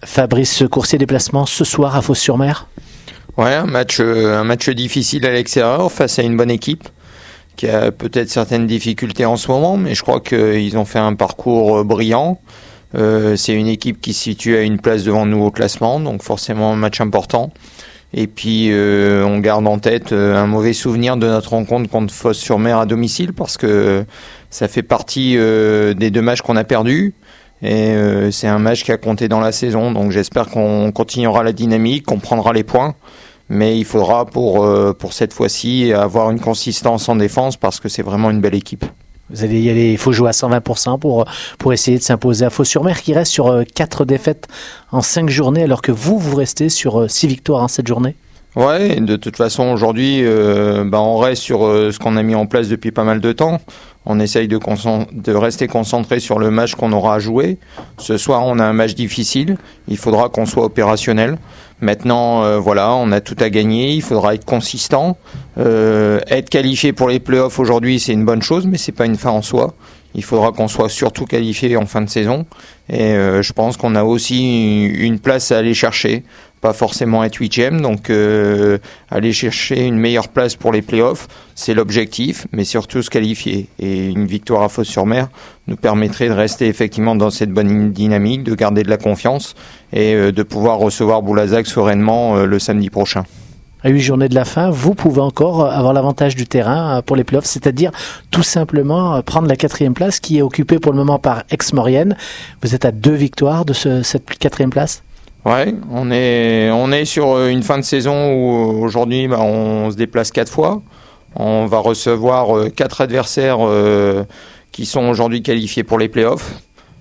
Fabrice Coursier, déplacement ce soir à Fos-sur-Mer. Ouais, un match difficile à l'extérieur face à une bonne équipe qui a peut-être certaines difficultés en ce moment, mais je crois qu'ils ont fait un parcours brillant. C'est une équipe qui se situe à une place devant nous au classement, donc forcément un match important. Et puis on garde en tête un mauvais souvenir de notre rencontre contre Fos-sur-Mer à domicile, parce que ça fait partie des 2 matchs qu'on a perdus. Et c'est un match qui a compté dans la saison, donc j'espère qu'on continuera la dynamique, qu'on prendra les points. Mais il faudra pour cette fois-ci avoir une consistance en défense, parce que c'est vraiment une belle équipe. Vous allez y aller, il faut jouer à 120% pour essayer de s'imposer à Fos-sur-Mer, qui reste sur 4 défaites en 5 journées, alors que vous restez sur 6 victoires en 7 journées. Ouais, de toute façon aujourd'hui, on reste sur ce qu'on a mis en place depuis pas mal de temps. On essaye de rester concentré sur le match qu'on aura à jouer. Ce soir, on a un match difficile. Il faudra qu'on soit opérationnel. Maintenant, on a tout à gagner. Il faudra être consistant. Être qualifié pour les playoffs aujourd'hui, c'est une bonne chose, mais c'est pas une fin en soi. Il faudra qu'on soit surtout qualifié en fin de saison. Et je pense qu'on a aussi une place à aller chercher. Pas forcément être 8e, donc aller chercher une meilleure place pour les playoffs, c'est l'objectif, mais surtout se qualifier. Et une victoire à Fos-sur-Mer nous permettrait de rester effectivement dans cette bonne dynamique, de garder de la confiance et de pouvoir recevoir Boulazac sereinement le samedi prochain. À 8 journées de la fin, vous pouvez encore avoir l'avantage du terrain pour les playoffs, c'est-à-dire tout simplement prendre la 4e place qui est occupée pour le moment par Aix-Maurienne. Vous êtes à 2 victoires de cette 4e place. Ouais, on est sur une fin de saison où aujourd'hui on se déplace 4 fois. On va recevoir 4 adversaires qui sont aujourd'hui qualifiés pour les playoffs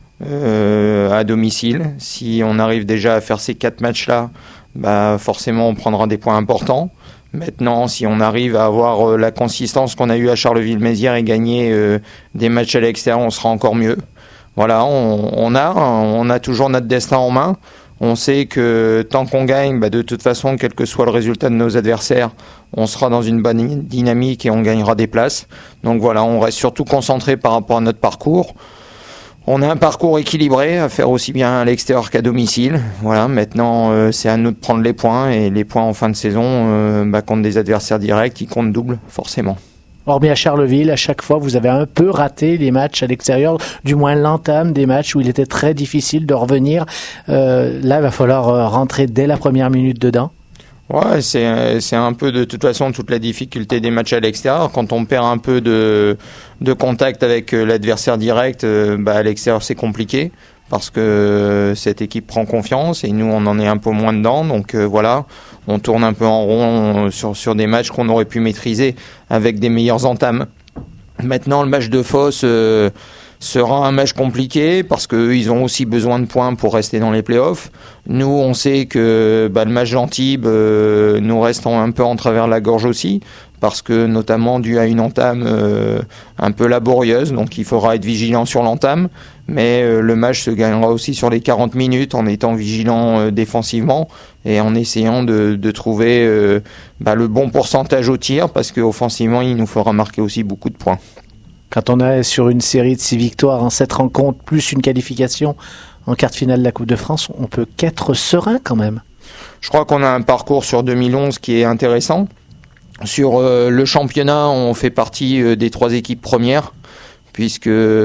à domicile. Si on arrive déjà à faire ces 4 matchs-là, forcément on prendra des points importants. Maintenant, si on arrive à avoir la consistance qu'on a eue à Charleville-Mézières et gagner des matchs à l'extérieur, on sera encore mieux. Voilà, on a toujours notre destin en main. On sait que tant qu'on gagne, de toute façon, quel que soit le résultat de nos adversaires, on sera dans une bonne dynamique et on gagnera des places. Donc voilà, on reste surtout concentré par rapport à notre parcours. On a un parcours équilibré à faire aussi bien à l'extérieur qu'à domicile. Voilà, maintenant c'est à nous de prendre les points, et les points en fin de saison contre des adversaires directs, ils comptent double forcément. Hormis à Charleville, à chaque fois, vous avez un peu raté les matchs à l'extérieur, du moins l'entame des matchs où il était très difficile de revenir. Là, il va falloir rentrer dès la première minute dedans. Ouais, c'est un peu de toute façon toute la difficulté des matchs à l'extérieur. Quand on perd un peu de contact avec l'adversaire direct, à l'extérieur c'est compliqué, parce que cette équipe prend confiance et nous on en est un peu moins dedans. Donc on tourne un peu en rond sur des matchs qu'on aurait pu maîtriser avec des meilleures entames. Maintenant, le match de Fos sera un match compliqué, parce qu'eux, ils ont aussi besoin de points pour rester dans les playoffs. Nous, on sait que le match d'Antibes nous reste un peu en travers de la gorge aussi, parce que notamment dû à une entame un peu laborieuse, donc il faudra être vigilant sur l'entame, mais le match se gagnera aussi sur les 40 minutes en étant vigilant défensivement et en essayant de trouver le bon pourcentage au tir, parce qu'offensivement il nous fera marquer aussi beaucoup de points. Quand on est sur une série de 6 victoires en 7 rencontres, plus une qualification en quart de finale de la Coupe de France, on peut qu'être serein quand même. Je crois qu'on a un parcours sur 2011 qui est intéressant. Sur le championnat, on fait partie des 3 équipes premières, puisque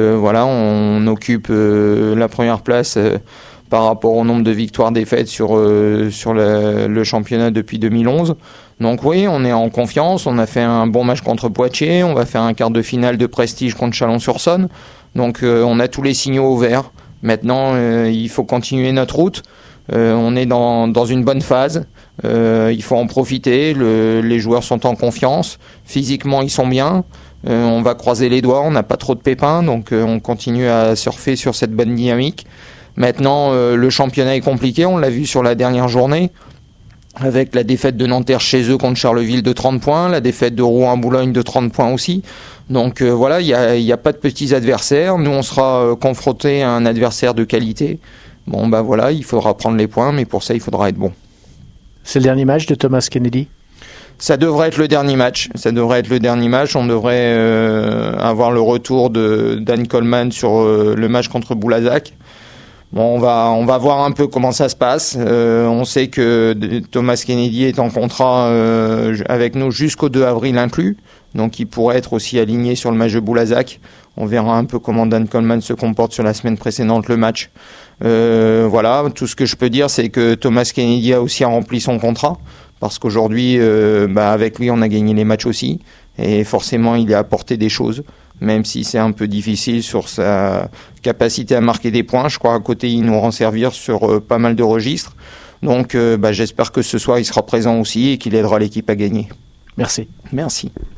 on occupe la première place par rapport au nombre de victoires-défaites sur le championnat depuis 2011. Donc oui, on est en confiance, on a fait un bon match contre Poitiers, on va faire un quart de finale de prestige contre Chalon-sur-Saône. Donc on a tous les signaux au vert. Maintenant, il faut continuer notre route. On est dans une bonne phase. Il faut en profiter. Les joueurs sont en confiance. Physiquement, ils sont bien. On va croiser les doigts. On n'a pas trop de pépins, donc on continue à surfer sur cette bonne dynamique. Maintenant, le championnat est compliqué. On l'a vu sur la dernière journée, avec la défaite de Nanterre chez eux contre Charleville de 30 points, la défaite de Rouen-Boulogne de 30 points aussi. Donc il y a pas de petits adversaires. Nous, on sera confrontés à un adversaire de qualité. Il faudra prendre les points, mais pour ça, il faudra être bon. C'est le dernier match de Thomas Kennedy ? Ça devrait être le dernier match. On devrait avoir le retour de Dan Coleman sur le match contre Boulazac. Bon, on va voir un peu comment ça se passe. On sait que Thomas Kennedy est en contrat avec nous jusqu'au 2 avril inclus, donc il pourrait être aussi aligné sur le match de Boulazac. On verra un peu comment Dan Coleman se comporte sur la semaine précédente le match. Voilà, tout ce que je peux dire, c'est que Thomas Kennedy a aussi rempli son contrat, parce qu'aujourd'hui, avec lui, on a gagné les matchs aussi, et forcément, il a apporté des choses. Même si c'est un peu difficile sur sa capacité à marquer des points. Je crois à côté, il nous rend servir sur pas mal de registres. Donc j'espère que ce soir, il sera présent aussi et qu'il aidera l'équipe à gagner. Merci. Merci.